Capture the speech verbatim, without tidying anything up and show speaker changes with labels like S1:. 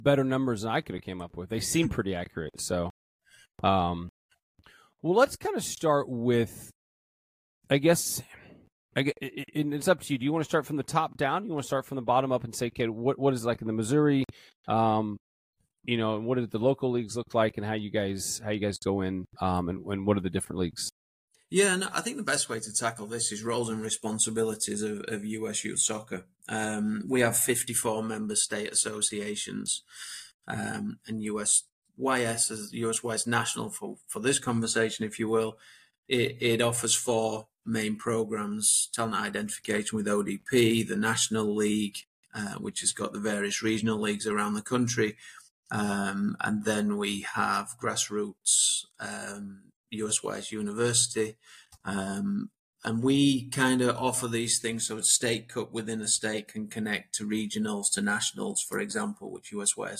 S1: better numbers than I could have came up with. They seem pretty accurate. So, um, well, let's kind of start with, I guess, I guess it, it's up to you. Do you want to start from the top down? You want to start from the bottom up and say, okay, what what is like in the Missouri, um, you know, and what do the local leagues look like, and how you guys how you guys go in, um, and, and what are the different leagues?
S2: Yeah, and I think the best way to tackle this is roles and responsibilities of, of U S Youth Soccer. Um, we have fifty-four member state associations, um, and U S Y S as U S Y S National for, for this conversation, if you will. It, it offers four main programs: talent identification with O D P, the National League, uh, which has got the various regional leagues around the country, um, and then we have grassroots. Um, U S Y S University, um, and we kind of offer these things. So it's state cup within a state can connect to regionals, to nationals, for example, which U S Y S